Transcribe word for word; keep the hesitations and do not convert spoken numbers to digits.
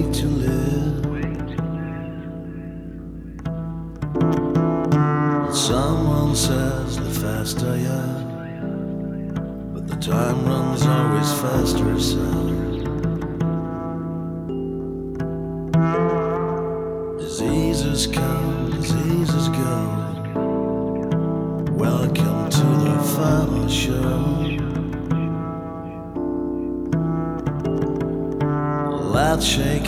way to live. Someone says the faster you are, but the time runs always faster, son. Diseases come, diseases go. Welcome to the final show. Let's shake